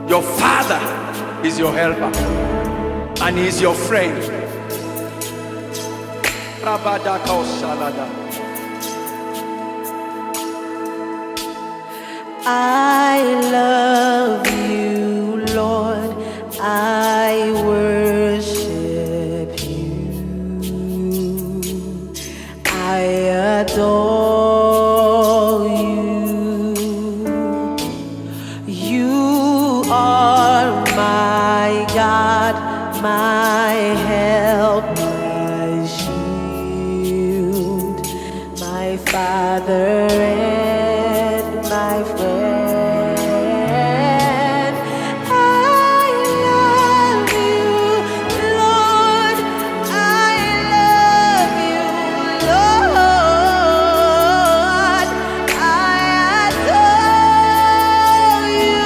Your Father is your helper, and He is your friend. I love you, Lord. I worship you. I adore you. You are my God, my help, my shield, my Father and my friend. I love you, Lord. I love you, Lord. I adore you.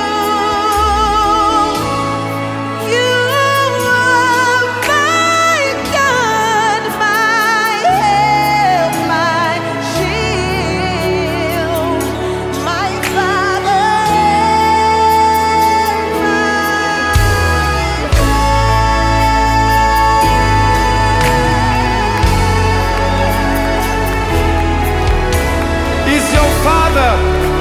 You are my God, my help, my shield, my Father and my He's your Father.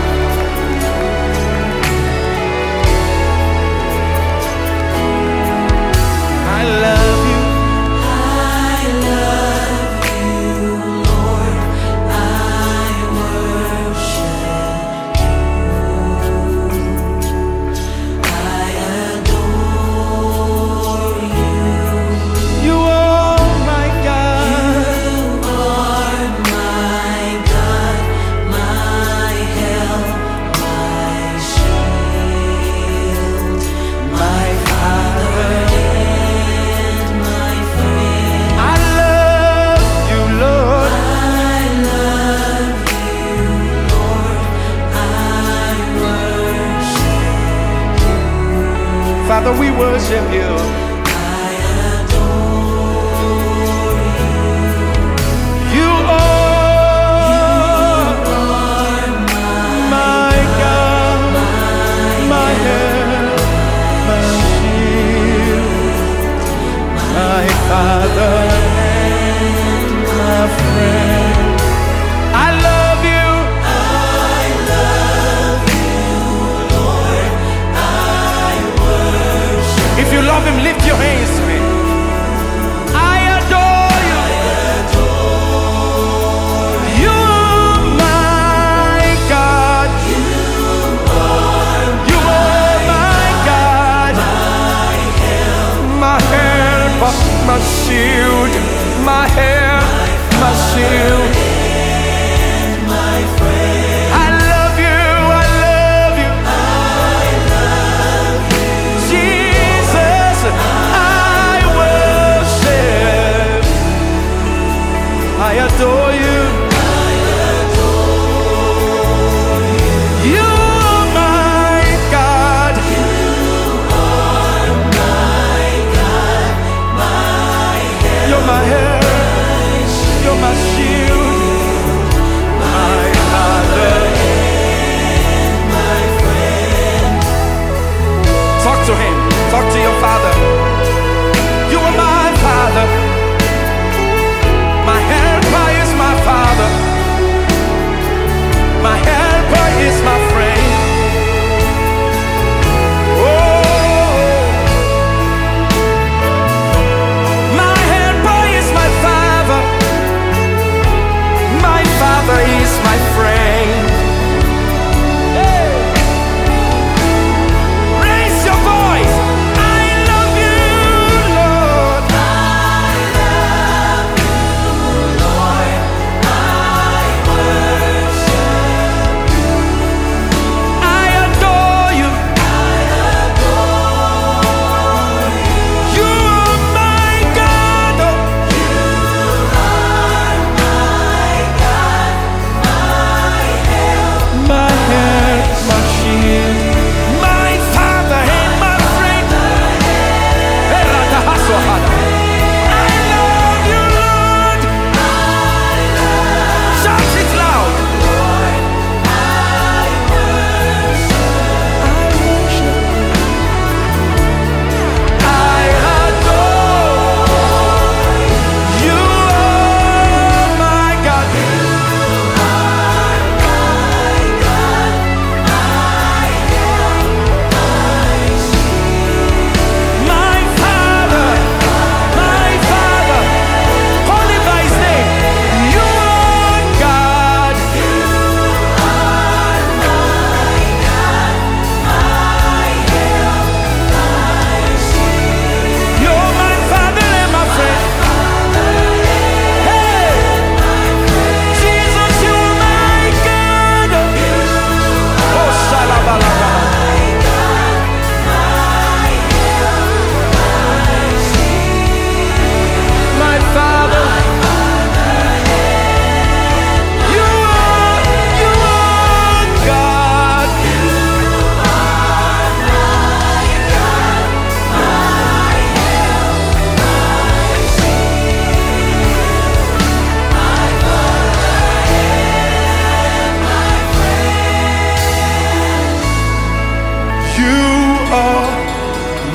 I love you. I love you, Lord. I worship you. I adore you. You are my God. You are my God, my help, my shield, my Father and my friend. I love you, Lord. I love you, Lord. I worship you. Father, we worship you. I adore You are my God, my help, my shield, my Father, my friend. I love you. I love you, Lord. I worship If you love Him, lift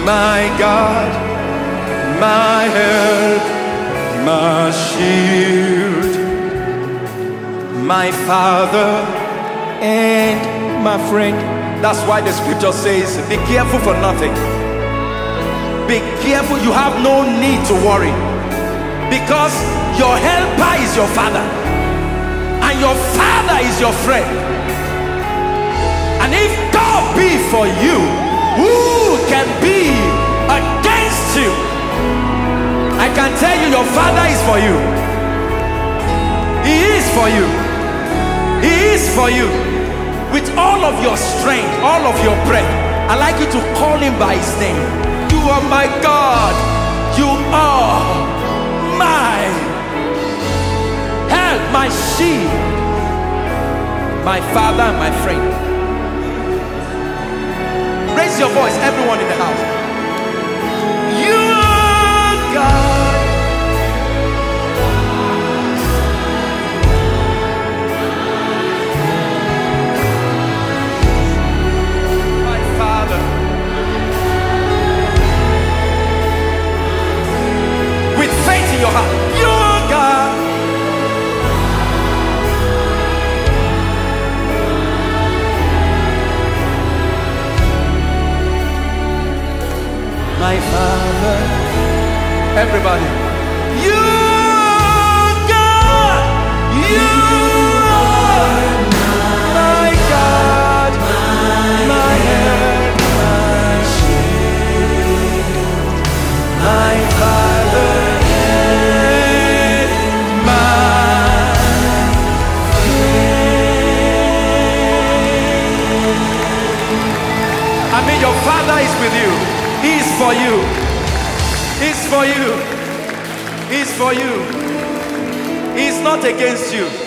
my God, my help, my shield, my Father and my friend. That's why the scripture says, be careful for nothing. Be careful, you have no need to worry, because your helper is your Father, and your Father is your friend. And if God be for you, who can be against you? I can tell you, your Father is for you. He is for you. He is for you. With all of your strength, all of your breath, I'd like you to call him by his name. You are my God. You are my help, my shield, my Father and my friend. Raise your voice, everyone in the house. You are God. My Father. With faith in your heart, you are God. My Father, everybody, you are God, you are my God, my help, my shield, my Father and my friend. I mean, your Father is with you. He's for you. He's for you. He's for you. He's not against you.